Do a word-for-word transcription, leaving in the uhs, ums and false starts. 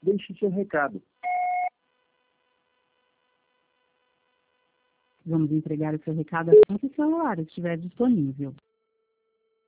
Deixe seu recado. Vamos entregar o seu recado assim que o celular estiver disponível.